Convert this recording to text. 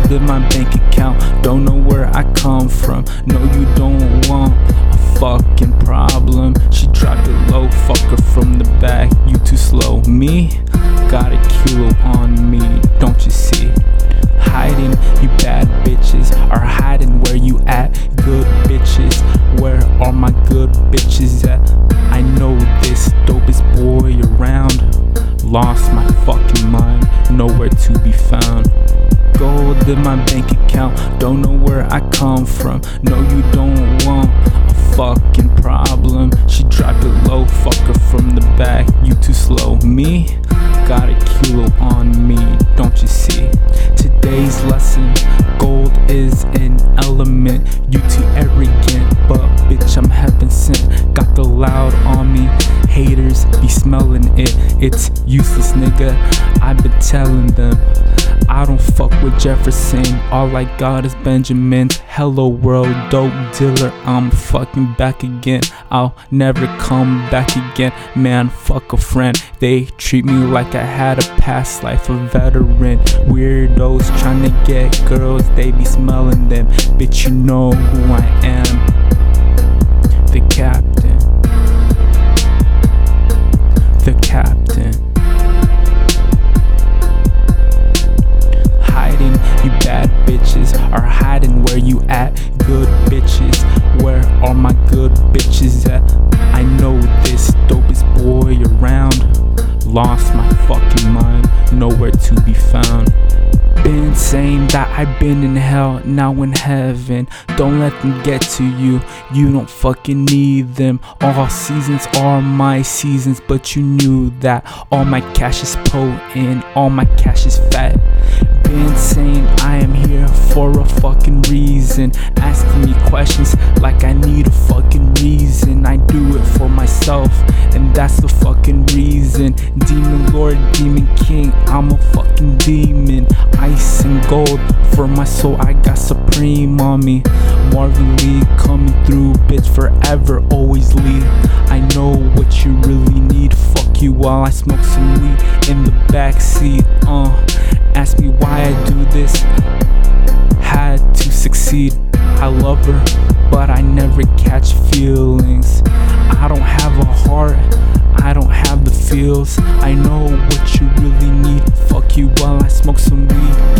in my bank account. Don't know where I come from. No, you don't want a fucking problem. She dropped it low, fuck her from the back. You too slow. Me? Got a kilo on me, don't you see? Hiding, you bad bitches are hiding. Where you at? Good bitches, where are my good bitches at? I know this dopest boy around. Lost my fucking mind, nowhere to be found. Gold in my bank account, don't know where I come from. No, you don't want a fucking problem. She dropped it low, fuck her from the back. You too slow. Me? Got a kilo on me, don't you see? Today's lesson, gold is an element. You too arrogant, but bitch I'm heaven sent. Got the loud on me, haters be smelling it. It's useless nigga, I've been telling them. I don't fuck with Jefferson, all I got is Benjamins. Hello world, dope dealer, I'm fucking back again. I'll never come back again, man, fuck a friend. They treat me like I had a past life, a veteran. Weirdos trying to get girls, they be smelling them. Bitch, you know who I am, the captain. The captain. Hiding, you bad bitches are hiding. Where you at? Good bitches, where are my good bitches at? I know this dopest boy around. Lost my fucking mind, nowhere to be found. Been saying that I've been in hell, now in heaven. Don't let them get to you, you don't fucking need them. All seasons are my seasons, but you knew that. All my cash is potent, all my cash is fat. Been saying I am here for a fucking reason. Asking me questions like I need a fucking reason. I do it for myself, and that's the fucking reason. Demon Lord, Demon King, I'm a fucking demon. Ice and gold for my soul, I got Supreme on me. Marvin Lee coming through, bitch, forever, always lead. I know what you really need. Fuck you while I smoke some weed in the backseat. Ask me why I do this. Had to succeed. I love her, but I never catch feelings. I don't have a heart, I don't have the feels. I know what you really need. Fuck you while I smoke some weed.